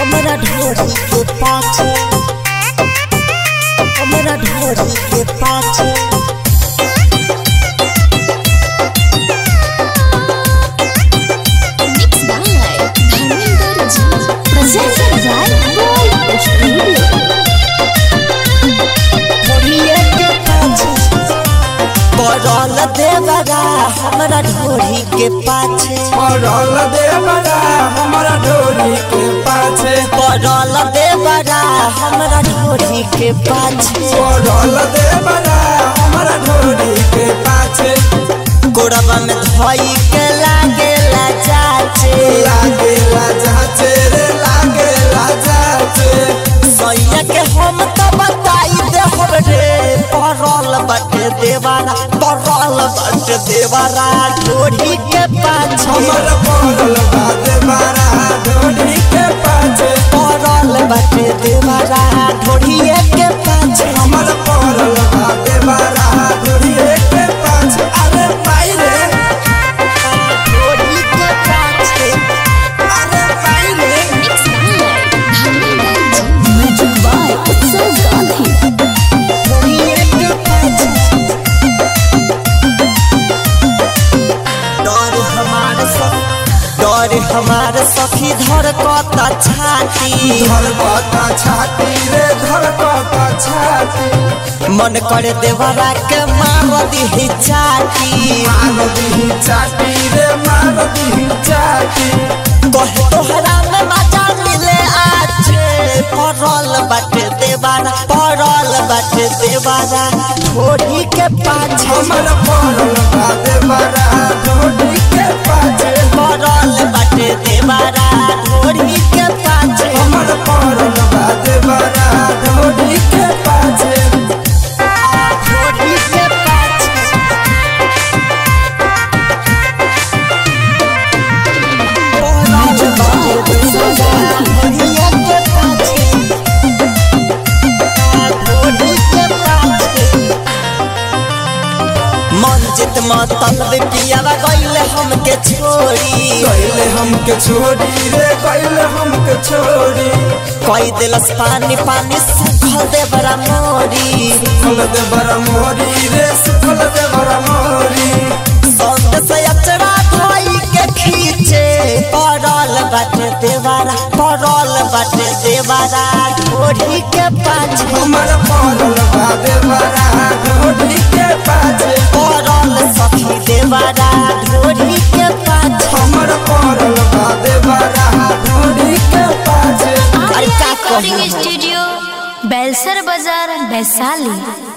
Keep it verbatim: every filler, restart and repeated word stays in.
हमरा ढोरी के पाछे हमरा ढोरी के पाछे पड़ल देवरा हमरा ढोरी के पाछे पड़ल देवरा हमरा ढोरी के पाछे पड़ल देवरा हमरा ढोरी के पाछे पड़ल देवरा हमरा ढोरी के पाछे गोड़वा में धोई के लागेला जाचे लागेला जाचे रे लागेला जाचे सैया के हम तो बताई दे हम रे पड़ल बटे देवरा पड़ल बटे देवरा ढोरी के पाछे हमर पड़ल बा देवरा ढोरी के पाछे पड़ल बटे देवरा ढोरी के पाछे हमर पड़ल बा देवरा ढोरी के पाछे अरे भाई रे ढोरी के पाछे अरे भाई रे ढोरी के पाछे डर हमार सब डर हमार सखी धड़कता छाती धड़कता छाती रे धड़कता छाती मन करे देवरा के मार दी चाटी मार दी चाटी रे मार दी चाटी कहे तोहरा में मजा मिले आछे पड़ल बटे देवरा पड़ल बटे देवरा ढोरी के पाछे हमर पड़ल बा देवरा ढोरी के पाछे पड़ल बटे देवरा ढोरी के पाछे हमर पड़ल बा देवरा ढोरी के पाछे ढोरी के पाछे पड़ल बटे देवरा ढोरी के पाछे ढोरी के पाछे मंजित मतलब पियावा गइले हमके छोड़ी कैले हमके छोड़ी रे कैले हमके छोड़ी कोई दिलस पानी पानी सुखल दे बरा मोरी सुखल दे बरा मोरी रे सुखल दे बरा मोरी संत से अचरा धोई के खींचे पड़ल बटे देवारा पड़ल बटे देवारा ढोरी के पाछे हमर पड़ल बा देवरा ढोरी के पाछे पड़ल सखी देवारा ढोरी के पाछे हमर पड़ल बा देवरा ढोरी के पाछे अरे का कहूं स्टूडियो बेलसर बाजार वैशाली।